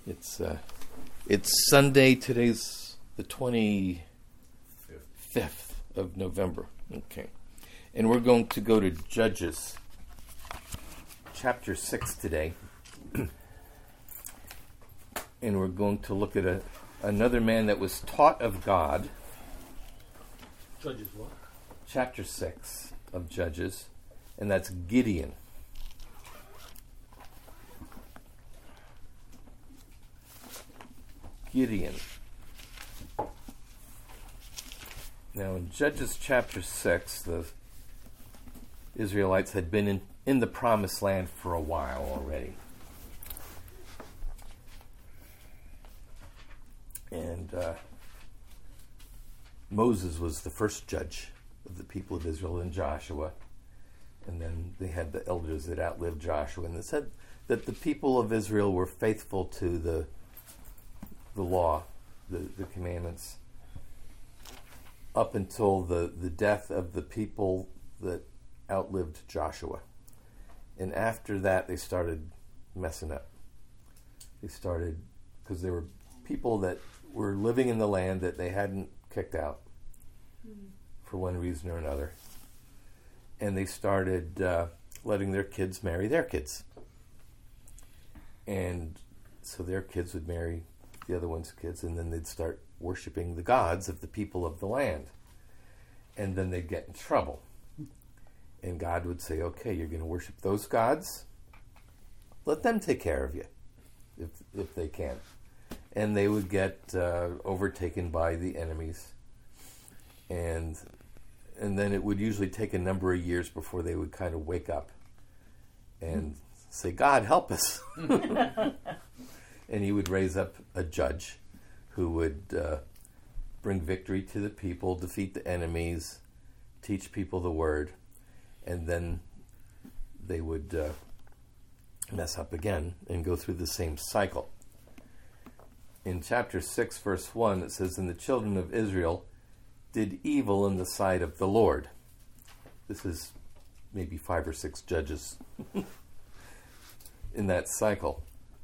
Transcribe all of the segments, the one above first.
It's Sunday. Today's the 25th of November. Okay. And we're going to go to Judges chapter 6 today. And we're going to look at another man that was taught of God. Judges what? Chapter 6 of Judges. And that's Gideon. Gideon. Now in Judges chapter 6, the Israelites had been in the promised land for a while already. And Moses was the first judge of the people of Israel, and Joshua. And then they had the elders that outlived Joshua. And they said that the people of Israel were faithful to the law, the commandments, up until the death of the people that outlived Joshua. And after that, they started messing up. They started, because there were people that were living in the land that they hadn't kicked out for one reason or another. And they started letting their kids marry their kids. And so their kids would marry the other one's kids, and then they'd start worshiping the gods of the people of the land. And then they'd get in trouble. And God would say, okay, you're going to worship those gods? Let them take care of you, if they can. And they would get overtaken by the enemies. And then it would usually take a number of years before they would kind of wake up and say, God, help us. And he would raise up a judge who would bring victory to the people, defeat the enemies, teach people the word, and then they would mess up again and go through the same cycle. In chapter 6, verse 1, it says, and the children of Israel did evil in the sight of the Lord. This is maybe 5 or 6 judges in that cycle.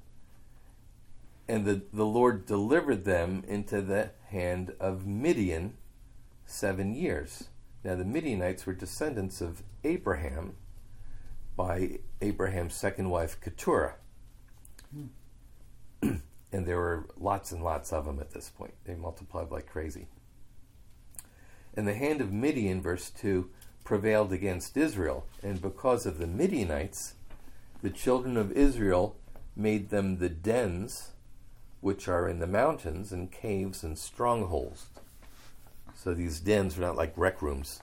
And the Lord delivered them into the hand of Midian 7 years. Now the Midianites were descendants of Abraham by Abraham's second wife, Keturah. And there were lots and lots of them at this point. They multiplied like crazy. And the hand of Midian, verse 2, prevailed against Israel. And because of the Midianites, the children of Israel made them the dens which are in the mountains and caves and strongholds. So these dens were not like rec rooms,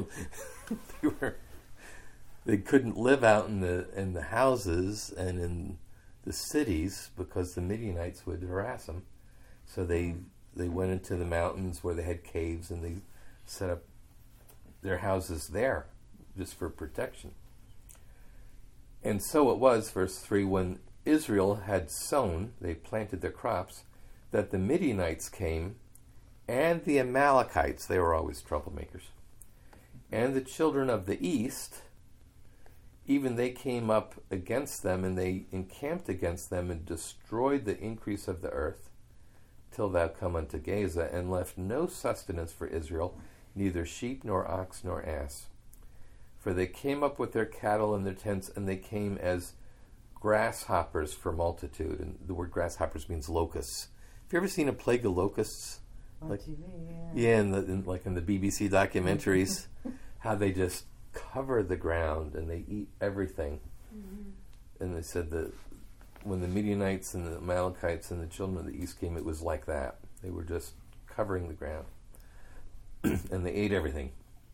they couldn't live out in the houses and in the cities because the Midianites would harass them. So they went into the mountains where they had caves, and they set up their houses there just for protection. And so it was, verse 3, when Israel had sown, they planted their crops, that the Midianites came, and the Amalekites, they were always troublemakers, and the children of the east, even they came up against them, and they encamped against them, and destroyed the increase of the earth, till thou come unto Gaza, and left no sustenance for Israel, neither sheep, nor ox, nor ass. For they came up with their cattle and their tents, and they came as grasshoppers for multitude. And the word grasshoppers means locusts. Have you ever seen a plague of locusts? Like, yeah, in the BBC documentaries, how they just cover the ground and they eat everything. And they said that when the Midianites and the Amalekites and the children of the east came, it was like that. They were just covering the ground. And they ate everything.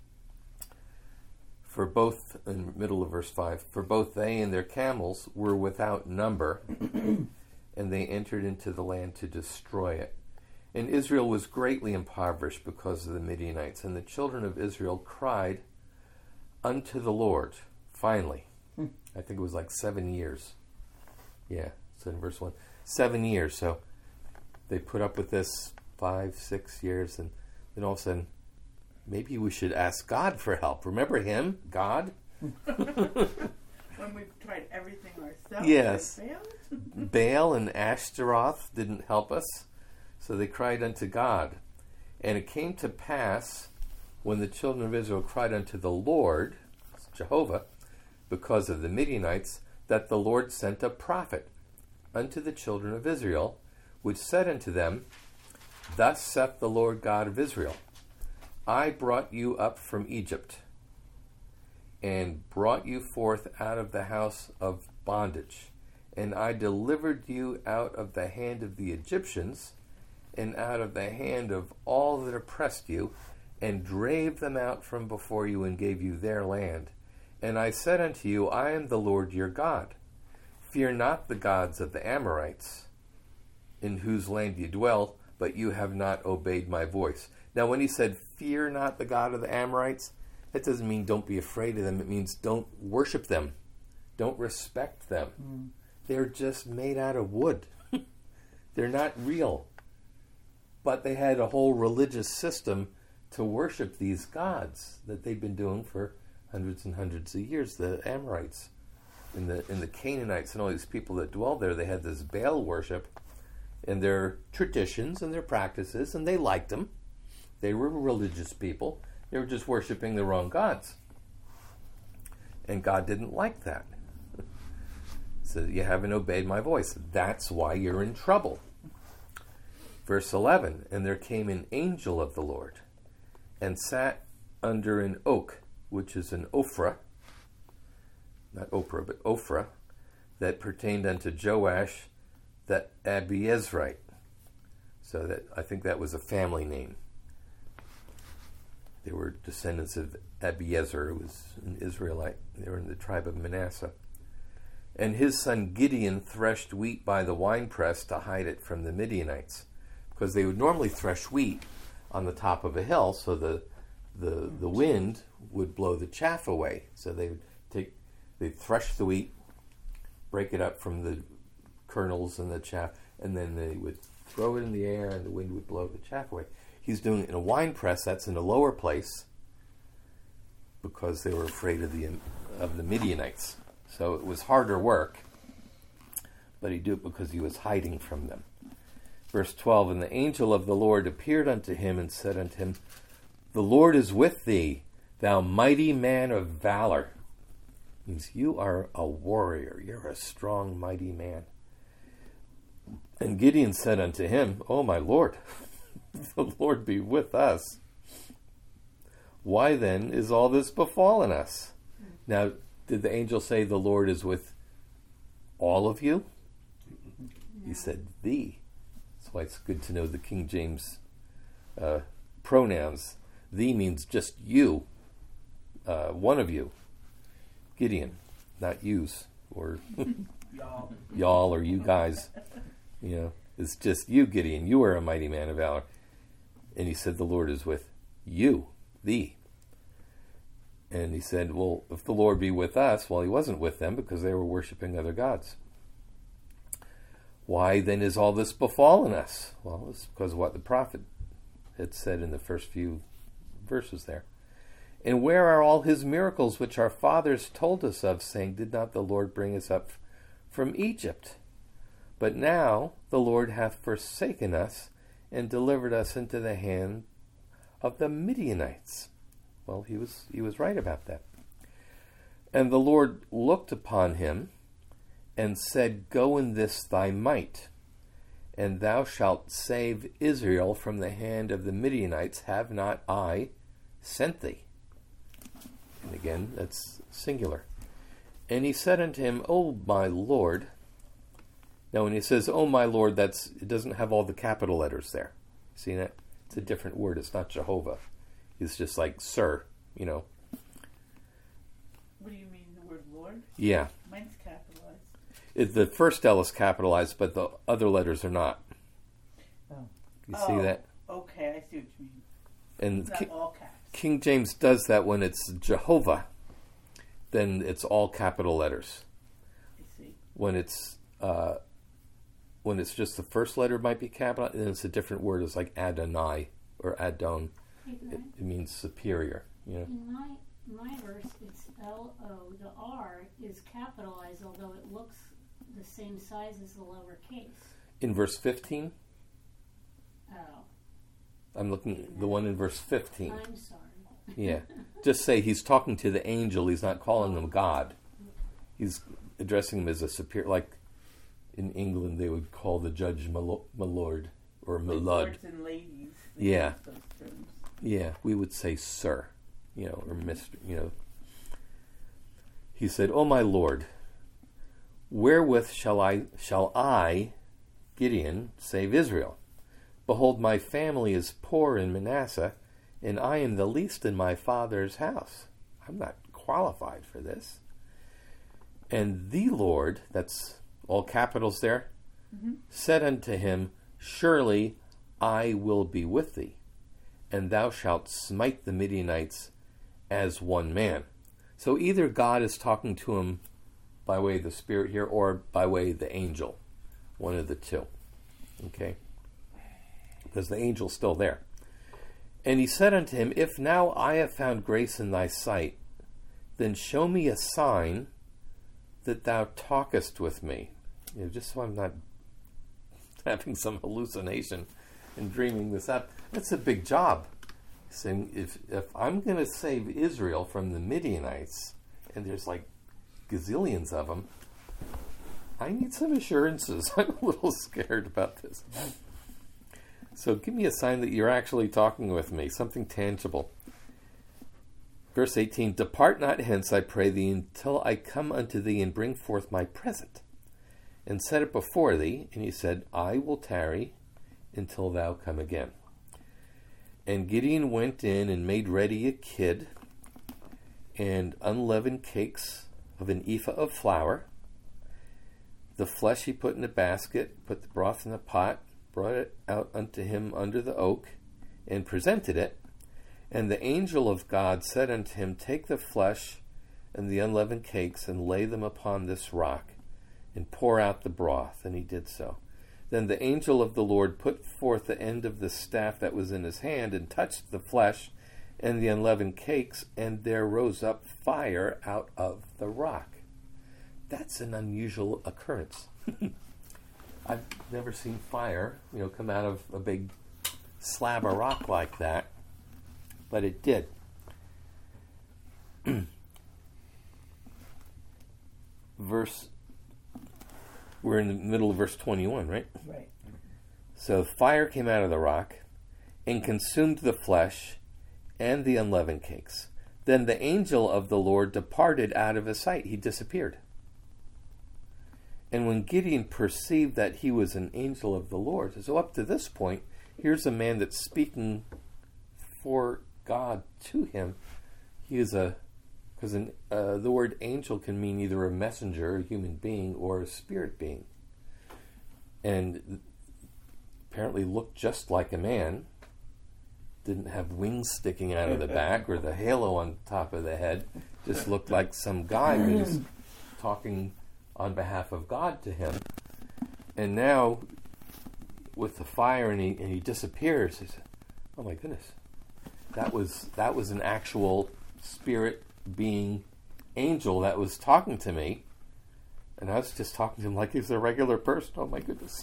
For both, in the middle of verse 5, for both they and their camels were without number, and they entered into the land to destroy it. And Israel was greatly impoverished because of the Midianites, and the children of Israel cried unto the Lord, finally. I think it was like 7 years. Yeah, so in verse 1, 7 years. So they put up with this 5, 6 years, and then all of a sudden, maybe we should ask God for help. Remember him, God? When we've tried everything ourselves, Yes. it failed? Baal and Ashtaroth didn't help us, so they cried unto God. And it came to pass, when the children of Israel cried unto the Lord, Jehovah, because of the Midianites, that the Lord sent a prophet unto the children of Israel, which said unto them, Thus saith the Lord God of Israel, I brought you up from Egypt, and brought you forth out of the house of bondage, and I delivered you out of the hand of the Egyptians, and out of the hand of all that oppressed you, and drave them out from before you, and gave you their land. And I said unto you, I am the Lord your God. Fear not the gods of the Amorites, in whose land you dwell, but you have not obeyed my voice. Now, when he said, fear not the God of the Amorites, that doesn't mean don't be afraid of them. It means don't worship them. Don't respect them. They're just made out of wood. They're not real. But they had a whole religious system to worship these gods that they've been doing for hundreds and hundreds of years. The Amorites and the Canaanites and all these people that dwell there, they had this Baal worship and their traditions and their practices, and they liked them. They were religious people. They were just worshiping the wrong gods. And God didn't like that. So you haven't obeyed my voice. That's why you're in trouble. Verse 11, and there came an angel of the Lord, and sat under an oak, which is an Ophrah, not Oprah, but Ophrah, that pertained unto Joash, that Abiezrite. So that I think that was a family name. They were descendants of Abiezer, who was an Israelite. They were in the tribe of Manasseh. And his son Gideon threshed wheat by the winepress to hide it from the Midianites, because they would normally thresh wheat on the top of a hill, so the wind would blow the chaff away. So they'd thresh the wheat, break it up from the kernels and the chaff, and then they would throw it in the air, and the wind would blow the chaff away. He's doing it in a wine press. That's in a lower place, because they were afraid of the Midianites. So it was harder work, but he'd do it because he was hiding from them. Verse 12, and the angel of the Lord appeared unto him and said unto him, The Lord is with thee, thou mighty man of valor. Means you are a warrior. You're a strong, mighty man. And Gideon said unto him, O my Lord, the Lord be with us. Why then is all this befallen us? Now, did the angel say the Lord is with all of you? He said thee. That's why it's good to know the King James pronouns. Thee means just you, one of you. Gideon, not yous, or y'all, or you guys. You know, it's just you, Gideon. You are a mighty man of valor. And he said, the Lord is with you, thee. And he said, well, if the Lord be with us, well, he wasn't with them because they were worshiping other gods. Why then is all this befallen us? Well, it's because of what the prophet had said in the first few verses there. And where are all his miracles which our fathers told us of, saying, did not the Lord bring us up from Egypt? But now the Lord hath forsaken us and delivered us into the hand of the Midianites. Well, he was right about that. And the Lord looked upon him and said, Go in this thy might, and thou shalt save Israel from the hand of the Midianites. Have not I sent thee? And again, that's singular. And he said unto him, O my Lord. Now when he says, O my Lord, it doesn't have all the capital letters there. See that? It's a different word. It's not Jehovah. It's just like sir, you know. What do you mean, the word Lord? Yeah. Mine's capitalized. The first L is capitalized, but the other letters are not. Oh. You see that? Okay, I see what you mean. And It's not all caps. King James does that when it's Jehovah. Then it's all capital letters. I see. When it's just the first letter might be capital, and it's a different word. It's like Adonai or Adon. It means superior. You know. Can I my verse, it's L-O. The R is capitalized, although it looks the same size as the lowercase. In verse 15? Oh, I'm looking at the one in verse 15. I'm sorry. Yeah. Just say he's talking to the angel. He's not calling him God. He's addressing him as a superior. Like in England, they would call the judge my lord or my lord. Lords and ladies. Yeah. Those terms. Yeah, we would say sir, or Mr., He said, "O my Lord, wherewith shall I, Gideon, save Israel? Behold, my family is poor in Manasseh, and I am the least in my father's house. I'm not qualified for this. And the Lord," that's all capitals there, "said unto him, Surely I will be with thee, and thou shalt smite the Midianites as one man." So either God is talking to him by way of the Spirit here or by way of the angel. One of the two. Okay? Because the angel's still there. "And he said unto him, If now I have found grace in thy sight, then show me a sign that thou talkest with me." Just so I'm not having some hallucination and dreaming this up. That's a big job. Saying, if I'm going to save Israel from the Midianites, and there's like gazillions of them, I need some assurances. I'm a little scared about this. So give me a sign that you're actually talking with me, something tangible. Verse 18, "Depart not hence, I pray thee, until I come unto thee and bring forth my present, and set it before thee." And he said, "I will tarry until thou come again." And Gideon went in and made ready a kid and unleavened cakes of an ephah of flour. The flesh he put in a basket, put the broth in a pot, brought it out unto him under the oak, and presented it. And the angel of God said unto him, Take the flesh and the unleavened cakes, and lay them upon this rock, and pour out the broth. And he did so. Then the angel of the Lord put forth the end of the staff that was in his hand, and touched the flesh and the unleavened cakes, and there rose up fire out of the rock. That's an unusual occurrence. I've never seen fire, come out of a big slab of rock like that, but it did. We're in the middle of verse 21, right? Right. So fire came out of the rock and consumed the flesh and the unleavened cakes. Then the angel of the Lord departed out of his sight. He disappeared. And when Gideon perceived that he was an angel of the Lord, so up to this point, here's a man that's speaking for God to him. He is because the word angel can mean either a messenger, a human being, or a spirit being. And apparently looked just like a man. Didn't have wings sticking out of the back or the halo on top of the head. Just looked like some guy who was talking on behalf of God to him. And now, with the fire, and he disappears. He said, "Oh my goodness, that was an actual spirit being angel that was talking to me, and I was just talking to him like he's a regular person. Oh my goodness."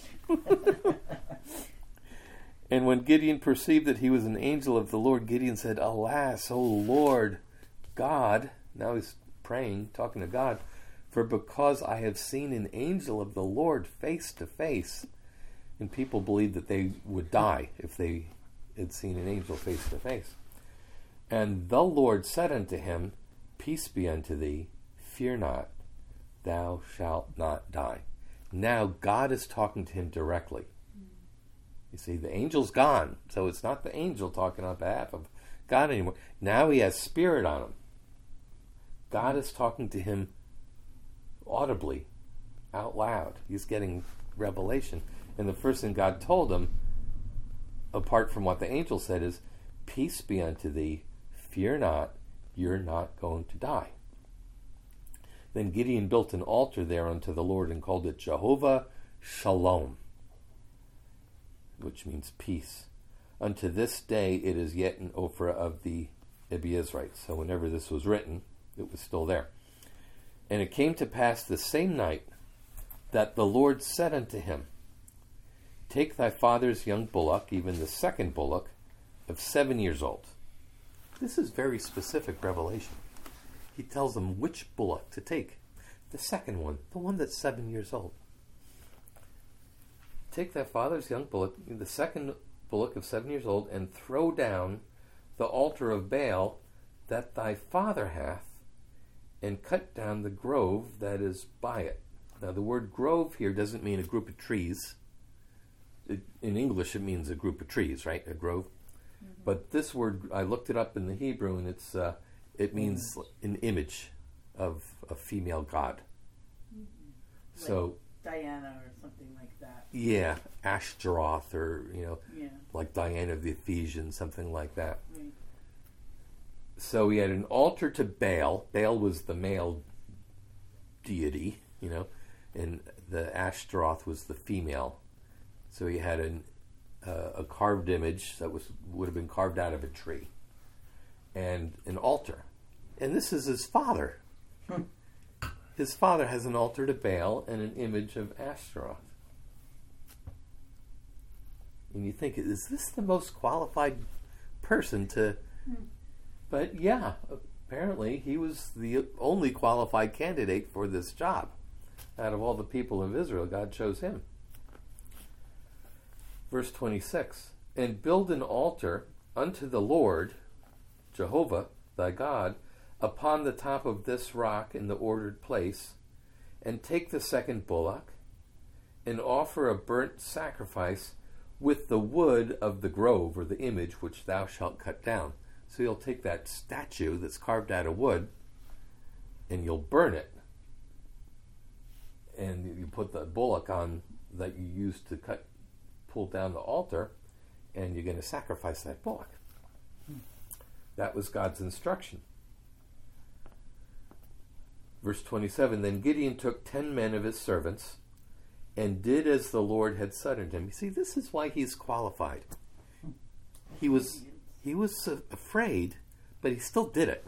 And when Gideon perceived that he was an angel of the Lord, Gideon said, "Alas, O Lord God," now he's praying, talking to God, "for because I have seen an angel of the Lord face to face." And people believed that they would die if they had seen an angel face to face. "And the Lord said unto him, Peace be unto thee, fear not, thou shalt not die." Now God is talking to him directly. You see, the angel's gone, so it's not the angel talking on behalf of God anymore. Now he has spirit on him. God is talking to him audibly, out loud. He's getting revelation. And the first thing God told him, apart from what the angel said, is, "Peace be unto thee, fear not, you're not going to die." Then Gideon built an altar there unto the Lord and called it Jehovah Shalom, which means peace. Unto this day it is yet an Ophrah of the Abiezrite. So whenever this was written, it was still there. And it came to pass the same night that the Lord said unto him, Take thy father's young bullock, even the second bullock, of 7 years old. This is very specific revelation. He tells them which bullock to take. The second one, the one that's 7 years old. Take thy father's young bullock, the second bullock of 7 years old, and throw down the altar of Baal that thy father hath, and cut down the grove that is by it. Now the word grove here doesn't mean a group of trees. In English it means a group of trees, right? A grove. Mm-hmm. But this word, I looked it up in the Hebrew, and it means an image of a female god. Mm-hmm. So like Diana or something like that. Yeah, Ashtaroth, or yeah. like Diana of the Ephesians, something like that. Right. So he had an altar to Baal. Baal was the male deity, and the Ashtaroth was the female. So he had a carved image that would have been carved out of a tree, and an altar. And this is his father. His father has an altar to Baal and an image of Ashtaroth. And you think, is this the most qualified person to... But yeah, apparently he was the only qualified candidate for this job. Out of all the people of Israel, God chose him. Verse 26, And build an altar unto the Lord, Jehovah, thy God, upon the top of this rock in the ordered place, and take the second bullock, and offer a burnt sacrifice with the wood of the grove, or the image which thou shalt cut down. So you'll take that statue that's carved out of wood, and you'll burn it. And you put the bullock on that you used to pull down the altar, and you're going to sacrifice that bullock. That was God's instruction. Verse 27, Then Gideon took 10 men of his servants, and did as the Lord had said unto him. You see, this is why he's qualified. He was afraid, but he still did it.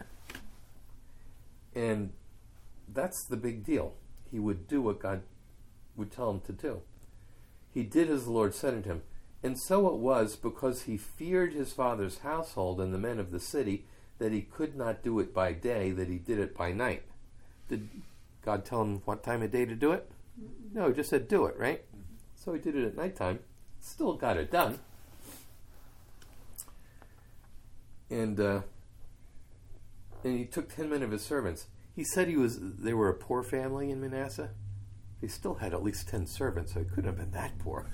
And that's the big deal. He would do what God would tell him to do. He did as the Lord said unto him. And so it was, because he feared his father's household and the men of the city, that he could not do it by day, that he did it by night. Did God tell him what time of day to do it? No, he just said do it, right? So he did it at nighttime. Still got it done. And he took 10 men of his servants. He said they were a poor family in Manasseh. They still had at least 10 servants, so he couldn't have been that poor.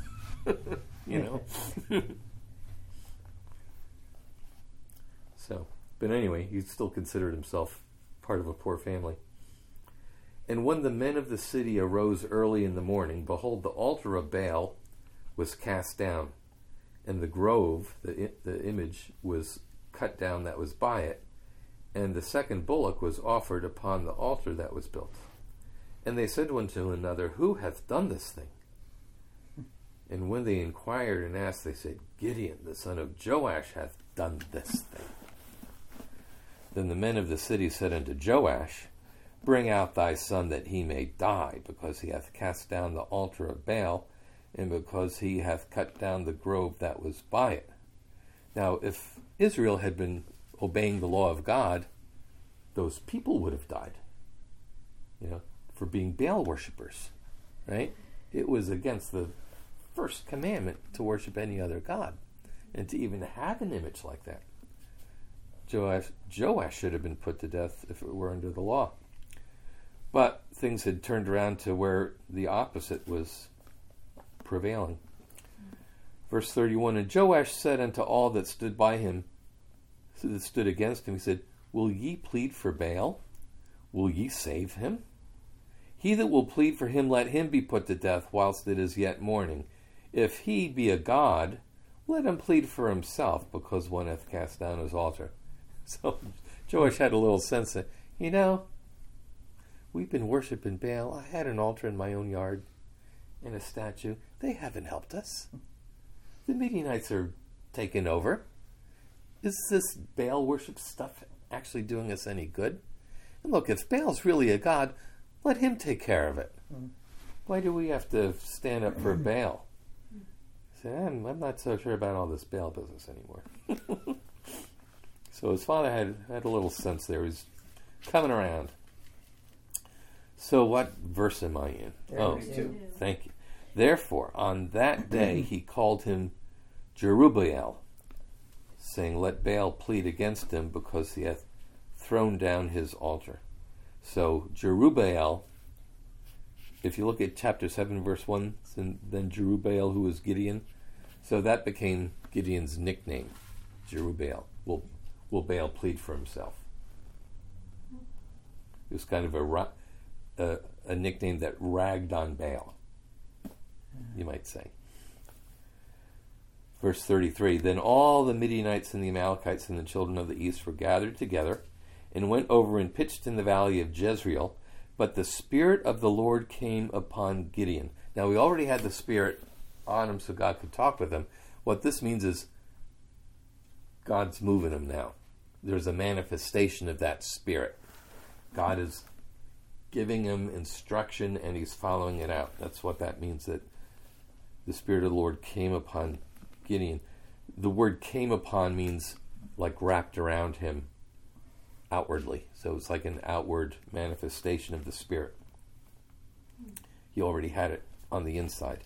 So, but anyway, he still considered himself part of a poor family. And when the men of the city arose early in the morning, behold, the altar of Baal was cast down, and the grove, the image, was cut down that was by it, and the second bullock was offered upon the altar that was built. And they said one to another, Who hath done this thing? And when they inquired and asked, they said, Gideon, the son of Joash, hath done this thing. Then the men of the city said unto Joash, Bring out thy son that he may die, because he hath cast down the altar of Baal, and because he hath cut down the grove that was by it. Now, if Israel had been obeying the law of God, those people would have died, for being Baal worshippers, right? It was against the first commandment to worship any other god, and to even have an image like that. Joash should have been put to death if it were under the law. But things had turned around to where the opposite was prevailing. Verse 31, And Joash said unto all that stood by him, that stood against him, he said, Will ye plead for Baal? Will ye save him? He that will plead for him, let him be put to death whilst it is yet morning. If he be a god, let him plead for himself, because one hath cast down his altar. So Joash had a little sense that, we've been worshiping Baal. I had an altar in my own yard and a statue. They haven't helped us. The Midianites are taking over. is this Baal worship stuff actually doing us any good? And look, if Baal's really a god, let him take care of it. Why do we have to stand up for Baal? Say, I'm not so sure about all this Baal business anymore. So his father had a little sense there. He's coming around. So what verse am I in? Oh, 32. thank you. Therefore, on that day he called him Jerubbaal, saying, let Baal plead against him, because he hath thrown down his altar. So Jerubbaal, if you look at chapter 7, verse 1, then Jerubbaal, who was Gideon, so that became Gideon's nickname, Jerubbaal. Will Baal plead for himself? It was kind of a nickname that ragged on Baal, you might say. Verse 33, then all the Midianites and the Amalekites and the children of the east were gathered together and went over and pitched in the valley of Jezreel, but the Spirit of the Lord came upon Gideon. Now, we already had the Spirit on him so God could talk with him. What this means is God's moving him now. There's a manifestation of that Spirit. God is giving him instruction and he's following it out. That's what that means, that the Spirit of the Lord came upon Gideon. The word came upon means like wrapped around him outwardly. So it's like an outward manifestation of the Spirit. He already had it on the inside.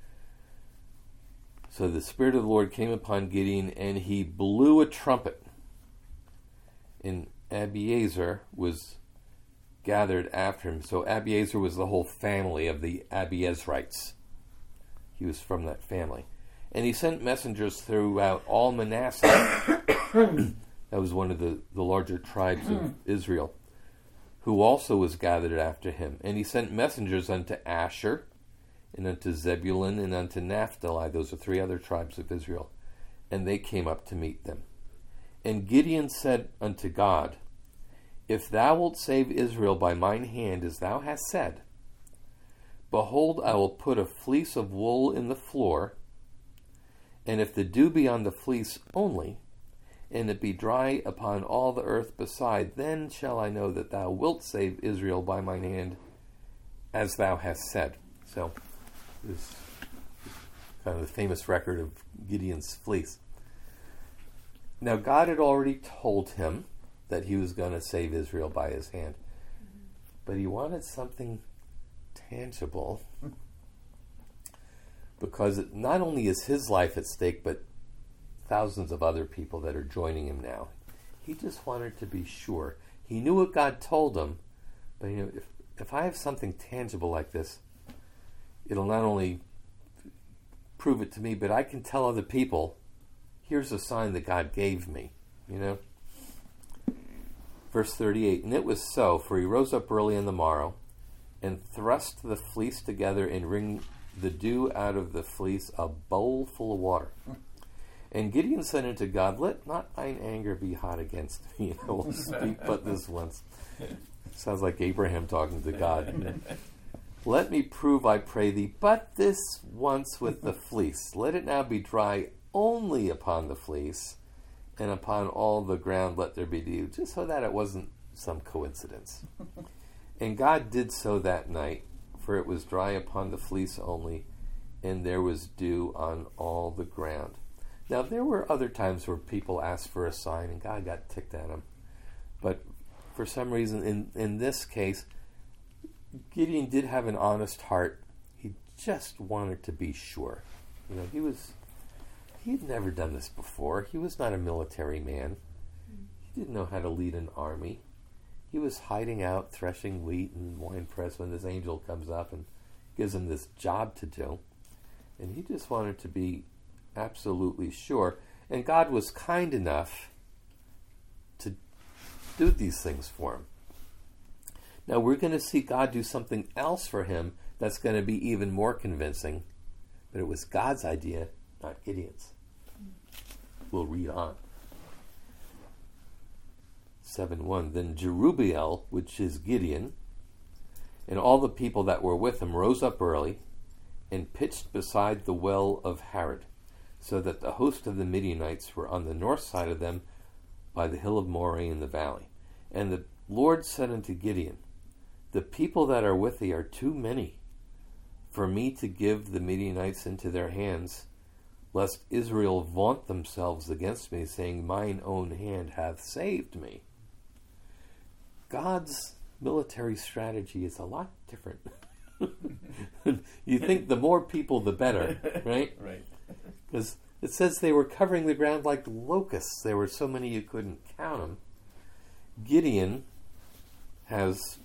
So the Spirit of the Lord came upon Gideon, and he blew a trumpet. And Abiezer was gathered after him. So Abiezer was the whole family of the Abiezrites. He was from that family. And he sent messengers throughout all Manasseh. That was one of the larger tribes of Israel, who also was gathered after him. And he sent messengers unto Asher, and unto Zebulun, and unto Naphtali. Those are 3 other tribes of Israel. And they came up to meet them. And Gideon said unto God, if thou wilt save Israel by mine hand, as thou hast said, behold, I will put a fleece of wool in the floor, and if the dew be on the fleece only, and it be dry upon all the earth beside, then shall I know that thou wilt save Israel by mine hand, as thou hast said. So, this is kind of the famous record of Gideon's fleece. Now, God had already told him that he was going to save Israel by his hand. But he wanted something tangible, because it not only is his life at stake, but thousands of other people that are joining him now. He just wanted to be sure. He knew what God told him, but if I have something tangible like this, it'll not only prove it to me, but I can tell other people, here's a sign that God gave me, Verse 38, and it was so, for he rose up early on the morrow, and thrust the fleece together, and wring the dew out of the fleece, a bowl full of water. And Gideon said unto God, let not thine anger be hot against me, and I will speak but this once. Sounds like Abraham talking to God. Let me prove, I pray thee, but this once with the fleece. Let it now be dry only upon the fleece, and upon all the ground let there be dew, just so that it wasn't some coincidence. And God did so that night, for it was dry upon the fleece only, and there was dew on all the ground. Now, there were other times where people asked for a sign, and God got ticked at them. But for some reason, in this case, Gideon did have an honest heart. He just wanted to be sure. He had never done this before. He was not a military man. He didn't know how to lead an army. He was hiding out, threshing wheat and wine press when this angel comes up and gives him this job to do. And he just wanted to be absolutely sure. And God was kind enough to do these things for him. Now we're going to see God do something else for him that's going to be even more convincing. But it was God's idea, not Gideon's. We'll read on. 7:1. Then Jerubbaal, which is Gideon, and all the people that were with him rose up early and pitched beside the well of Harod. so that the host of the Midianites were on the north side of them by the hill of Moreh in the valley. And the Lord said unto Gideon, the people that are with thee are too many for me to give the Midianites into their hands, lest Israel vaunt themselves against me, saying, mine own hand hath saved me. God's military strategy is a lot different. You think the more people, the better, right? Right. Because it says they were covering the ground like locusts. There were so many you couldn't count them. Gideon has,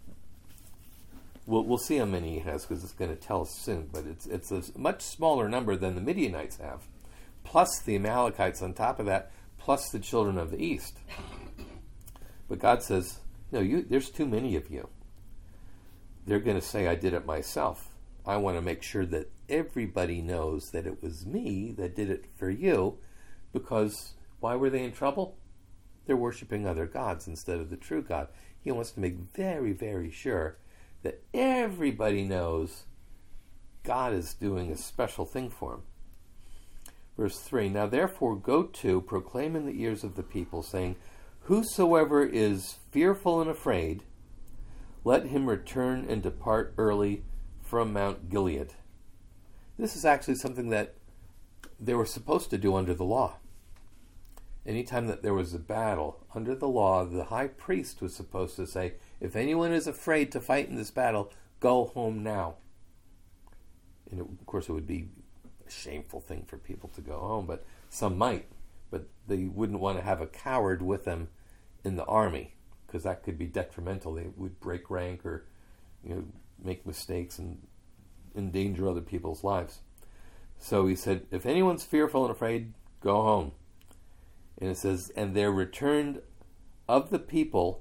we'll see how many he has because it's going to tell us soon, but it's a much smaller number than the Midianites have, plus the Amalekites on top of that, plus the children of the east. But God says, no, there's too many of you. They're going to say, I did it myself. I want to make sure that everybody knows that it was me that did it for you, because why were they in trouble? They're worshiping other gods instead of the true God. He wants to make very, very sure that everybody knows God is doing a special thing for him. Verse 3, now therefore go to, proclaim in the ears of the people, saying, whosoever is fearful and afraid, let him return and depart early from Mount Gilead. This is actually something that they were supposed to do under the law. Anytime that there was a battle, under the law, the high priest was supposed to say, if anyone is afraid to fight in this battle, go home now. And of course it would be a shameful thing for people to go home, but some might. But they wouldn't want to have a coward with them in the army, because that could be detrimental. They would break rank or make mistakes and endanger other people's lives. So he said, if anyone's fearful and afraid, go home. And it says, and there returned of the people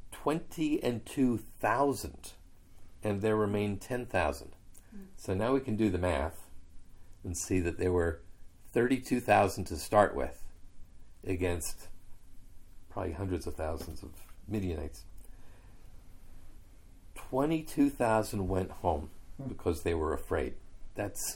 22,000, and there remained 10,000. So now we can do the math and see that there were 32,000 to start with against probably hundreds of thousands of Midianites. 22,000 went home because they were afraid. That's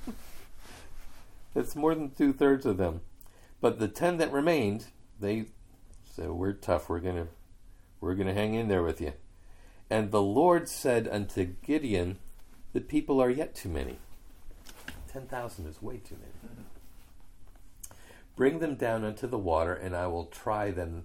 more than 2/3 of them. But the 10 that remained, they said, we're tough. We're gonna hang in there with you. And the Lord said unto Gideon, the people are yet too many. 10,000 is way too many. Bring them down unto the water, and I will try them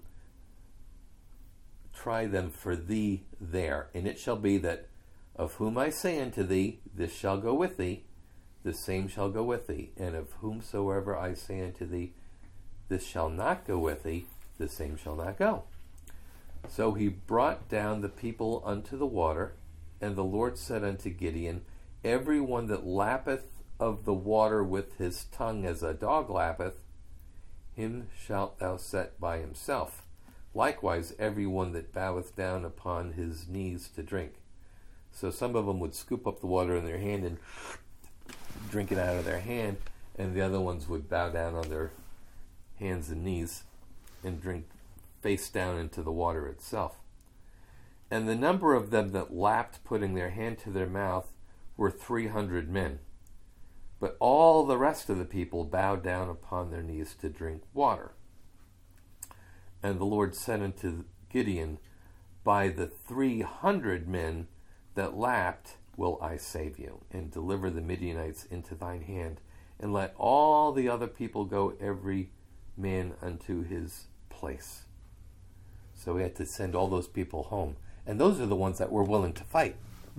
for thee there. And it shall be that of whom I say unto thee, this shall go with thee, the same shall go with thee. And of whomsoever I say unto thee, this shall not go with thee, the same shall not go. So he brought down the people unto the water, and the Lord said unto Gideon, every one that lappeth of the water with his tongue as a dog lappeth, him shalt thou set by himself. Likewise, every one that boweth down upon his knees to drink. So some of them would scoop up the water in their hand and drink it out of their hand, and the other ones would bow down on their hands and knees and drink face down into the water itself. And the number of them that lapped, putting their hand to their mouth, were 300 men. But all the rest of the people bowed down upon their knees to drink water. And the Lord said unto Gideon, by the 300 men that lapped will I save you, and deliver the Midianites into thine hand, and let all the other people go, every man unto his place. So we had to send all those people home. And those are the ones that were willing to fight.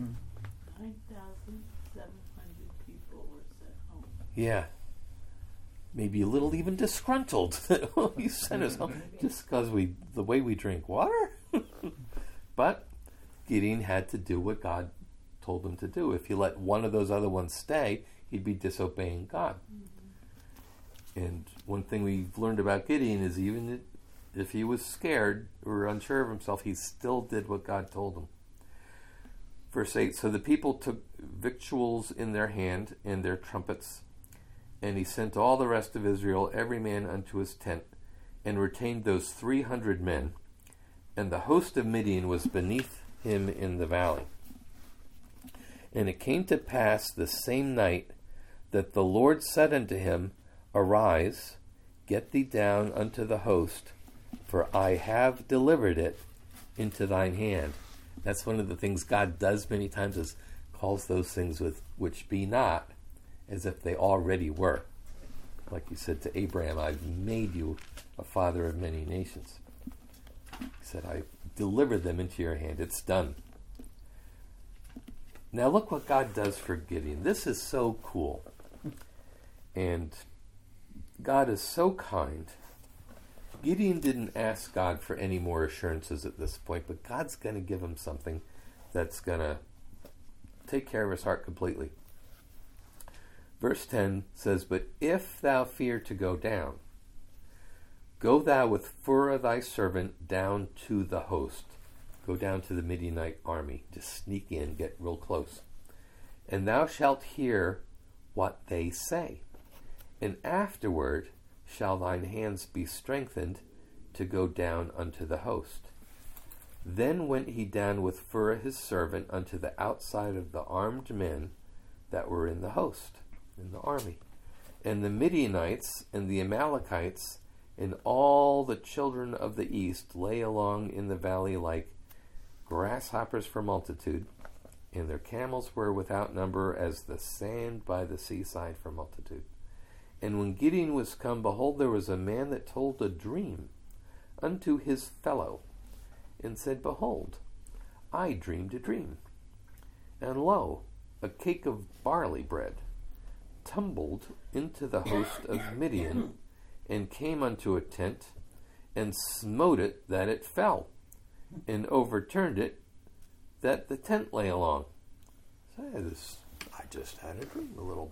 9,700 people were sent home. Yeah. Maybe a little even disgruntled that you sent us home just because the way we drink water. But Gideon had to do what God told him to do. If he let one of those other ones stay, he'd be disobeying God. Mm-hmm. And one thing we've learned about Gideon is even if he was scared or unsure of himself, he still did what God told him. Verse 8, so the people took victuals in their hand and their trumpets, and he sent all the rest of Israel, every man unto his tent, and retained those 300 men, and the host of Midian was beneath him in the valley. And it came to pass the same night that the Lord said unto him, Arise, get thee down unto the host, for I have delivered it into thine hand. That's one of the things God does many times, is calls those things with which be not as if they already were. Like he said to Abraham, I've made you a father of many nations. He said, I delivered them into your hand. It's done. Now look what God does for Gideon. This is so cool. And God is so kind. Gideon didn't ask God for any more assurances at this point, but God's going to give him something that's going to take care of his heart completely. Verse 10 says, But if thou fear to go down, go thou with Phurah thy servant down to the host. Go down to the Midianite army. Just sneak in, get real close. And thou shalt hear what they say. And afterward shall thine hands be strengthened to go down unto the host. Then went he down with Phurah his servant unto the outside of the armed men that were in the host, in the army. And the Midianites and the Amalekites and all the children of the east lay along in the valley like grasshoppers for multitude, and their camels were without number as the sand by the seaside for multitude. And when Gideon was come, behold, there was a man that told a dream unto his fellow, and said, Behold, I dreamed a dream. And lo, a cake of barley bread tumbled into the host of Midian, and came unto a tent, and smote it that it fell, and overturned it that the tent lay along. So I just had a dream, a little,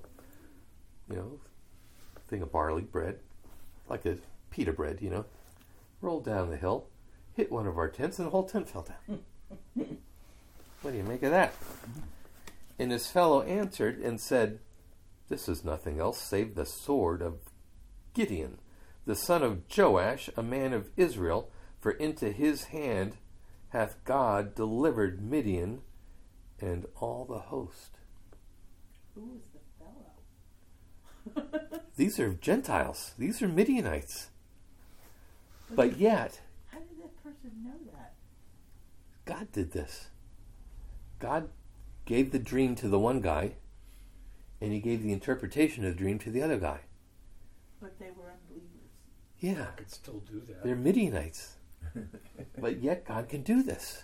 thing of barley bread, like a pita bread, rolled down the hill, hit one of our tents, and the whole tent fell down. What do you make of that? And his fellow answered and said, This is nothing else save the sword of Gideon, the son of Joash, a man of Israel, for into his hand hath God delivered Midian and all the host. Who is the fellow? These are Gentiles. These are Midianites. But yet, How did that person know that? God did this. God gave the dream to the one guy, and he gave the interpretation of the dream to the other guy. But they were unbelievers. Yeah, I could still do that. they're Midianites. But yet God can do this.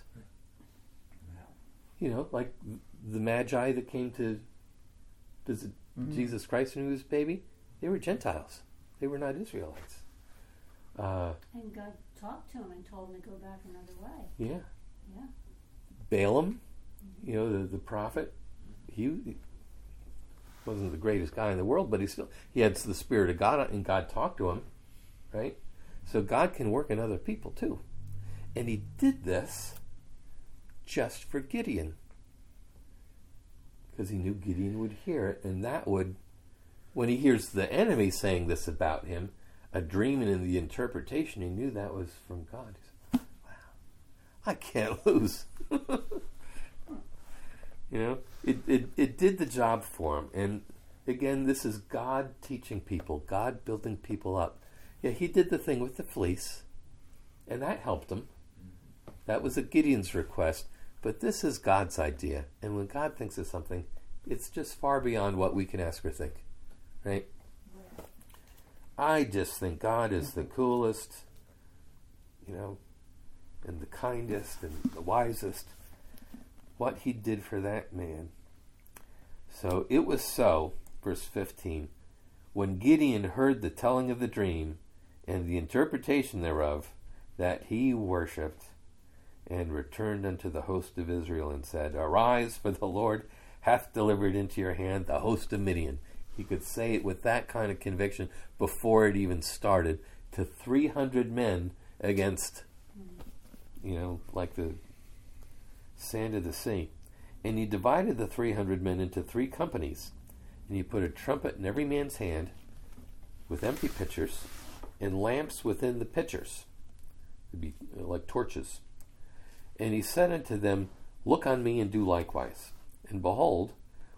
Like the Magi that came to visit Jesus Christ when he was a baby, they were Gentiles. They were not Israelites. And God talked to him and told him to go back another way. Yeah. Yeah. Balaam, the prophet, he wasn't the greatest guy in the world, but he had the Spirit of God, and God talked to him, right? So God can work in other people too. And he did this just for Gideon, because he knew Gideon would hear it, and that would, when he hears the enemy saying this about him, a dream and in the interpretation, he knew that was from God. He said, wow, I can't lose. It did the job for him. And again, this is God teaching people, God building people up. Yeah, he did the thing with the fleece, and that helped him. That was at Gideon's request. But this is God's idea. And when God thinks of something, it's just far beyond what we can ask or think. Right? I just think God is the coolest, and the kindest and the wisest. What he did for that man. So it was so, verse 15, when Gideon heard the telling of the dream and the interpretation thereof, that he worshipped and returned unto the host of Israel and said, Arise, for the Lord hath delivered into your hand the host of Midian. He could say it with that kind of conviction before it even started to 300 men against, like the sand of the sea. And he divided the 300 men into 3 companies, and he put a trumpet in every man's hand with empty pitchers and lamps within the pitchers. It'd be like torches. And he said unto them, Look on me and do likewise. And behold,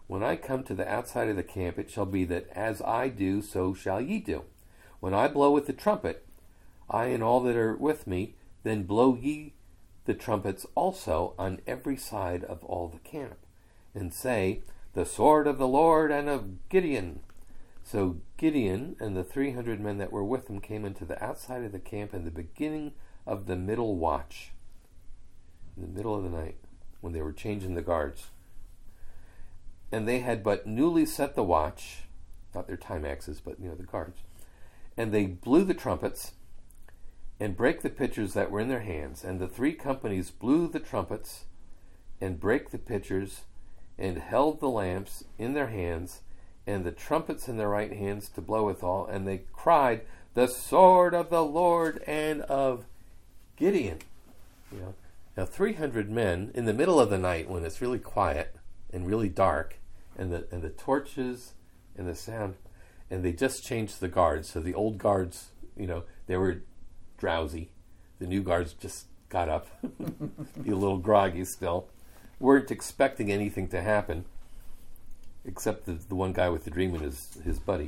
When I come to the outside of the camp, it shall be that as I do, so shall ye do. When I blow with the trumpet, I and all that are with me, then blow ye the trumpets also on every side of all the camp, and say, the sword of the Lord and of Gideon. So Gideon and the 300 men that were with him came into the outside of the camp in the beginning of the middle watch, in the middle of the night, when they were changing the guards. And they had but newly set the watch, not their time axes, but the guards. And they blew the trumpets and brake the pitchers that were in their hands. And the 3 companies blew the trumpets and brake the pitchers and held the lamps in their hands and the trumpets in their right hands to blow withal. And they cried, the sword of the Lord and of Gideon. Now 300 men in the middle of the night when it's really quiet and really dark, and the torches and the sound, and they just changed the guards. So the old guards, they were drowsy. The new guards just got up, be a little groggy still. Weren't expecting anything to happen, except the one guy with the dream and his buddy.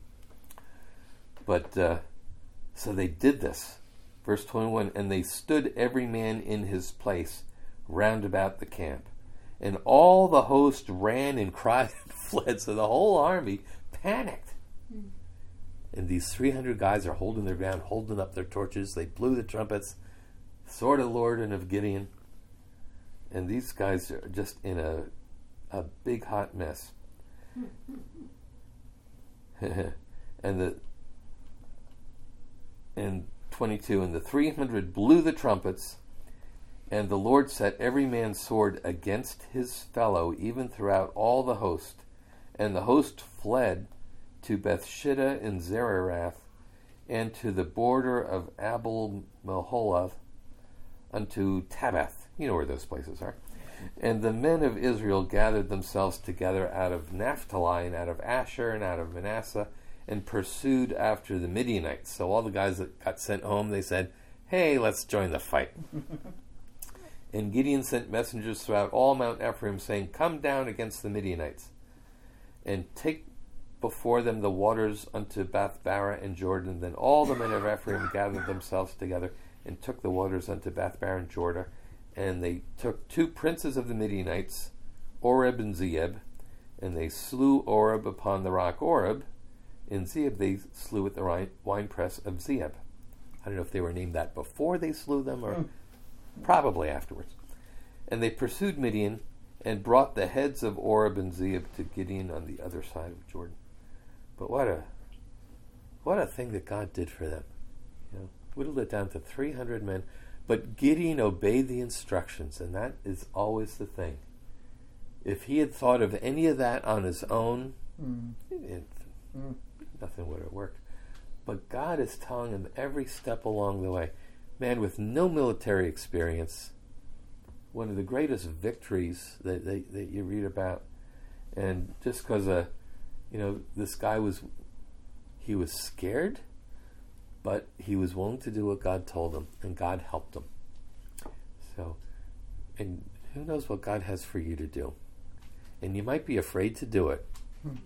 But so they did this. Verse 21, and they stood every man in his place round about the camp. And all the host ran and cried and fled. So the whole army panicked. And these 300 guys are holding their ground, holding up their torches. They blew the trumpets, sword of the Lord and of Gideon. And these guys are just in a big hot mess. and 22, and the 300 blew the trumpets, and the Lord set every man's sword against his fellow, even throughout all the host. And the host fled to Bethshida in Zererath, and to the border of Abel-Meholah, unto Tabbath. You know where those places are. And the men of Israel gathered themselves together out of Naphtali, and out of Asher, and out of Manasseh, and pursued after the Midianites. So all the guys that got sent home, they said, hey, let's join the fight. And Gideon sent messengers throughout all Mount Ephraim, saying, come down against the Midianites, and take before them the waters unto Bathbara and Jordan. Then all the men of Ephraim gathered themselves together, and took the waters unto Bathbara and Jordan. And they took 2 princes of the Midianites, Oreb and Zeeb, and they slew Oreb upon the rock Oreb, and Zeeb they slew at the winepress of Zeeb. I don't know if they were named that before they slew them or probably afterwards. And they pursued Midian and brought the heads of Oreb and Zeeb to Gideon on the other side of Jordan. But what a thing that God did for them. Whittled it down to 300 men. But Gideon obeyed the instructions, and that is always the thing. If he had thought of any of that on his own, nothing would have worked. But God is telling him every step along the way. Man with no military experience, one of the greatest victories that you read about. And just because, this guy was scared, but he was willing to do what God told him, and God helped him. So, and who knows what God has for you to do. And you might be afraid to do it.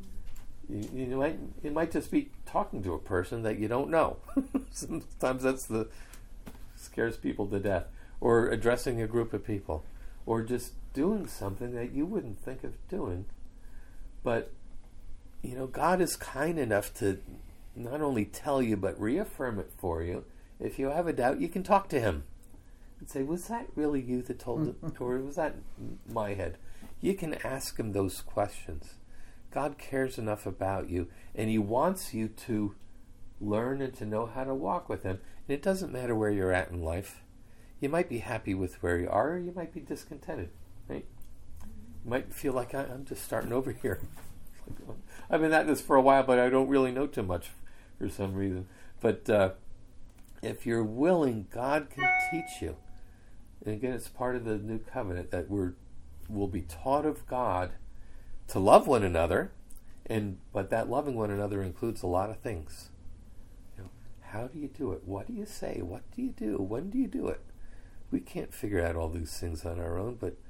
You might just be talking to a person that you don't know. Sometimes scares people to death. Or addressing a group of people. Or just doing something that you wouldn't think of doing. But, God is kind enough to not only tell you, but reaffirm it for you. If you have a doubt, you can talk to him and say, was that really you that told it? Or was that my head? You can ask him those questions. God cares enough about you, and he wants you to learn and to know how to walk with him. And it doesn't matter where you're at in life. You might be happy with where you are, or you might be discontented. Right? You might feel like I'm just starting over here. I've been at this for a while, but I don't really know too much for some reason. But if you're willing, God can teach you. And again, it's part of the new covenant that we'll be taught of God to love one another, but that loving one another includes a lot of things. How do you do it? What do you say? What do you do? When do you do it? We can't figure out all these things on our own, but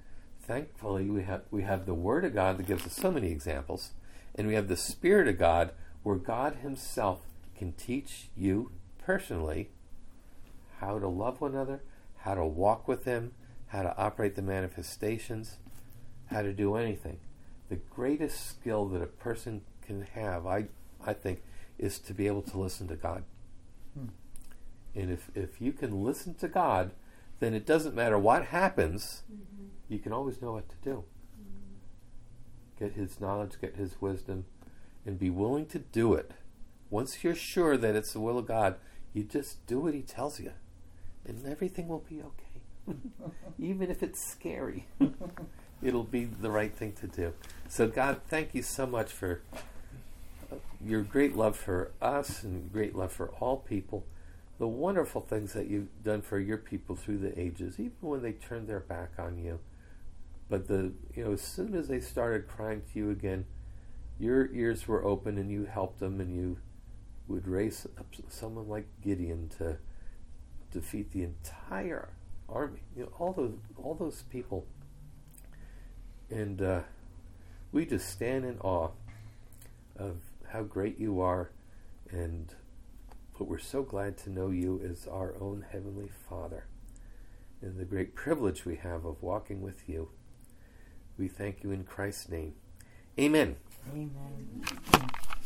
thankfully we have the Word of God that gives us so many examples, and we have the Spirit of God where God Himself can teach you personally how to love one another, how to walk with Him, how to operate the manifestations, how to do anything. The greatest skill that a person can have, I think, is to be able to listen to God. And if you can listen to God, then it doesn't matter what happens, you can always know what to do. Get His knowledge, get His wisdom, and be willing to do it. Once you're sure that it's the will of God, you just do what He tells you, and everything will be okay. Even if it's scary, it'll be the right thing to do. So God, thank you so much for your great love for us and great love for all people. The wonderful things that you've done for your people through the ages, even when they turned their back on you. But as soon as they started crying to you again, your ears were open and you helped them, and you would raise up someone like Gideon to defeat the entire army. All those people, and we just stand in awe of how great you are, but we're so glad to know you as our own Heavenly Father, and the great privilege we have of walking with you. We thank you in Christ's name. Amen. Amen.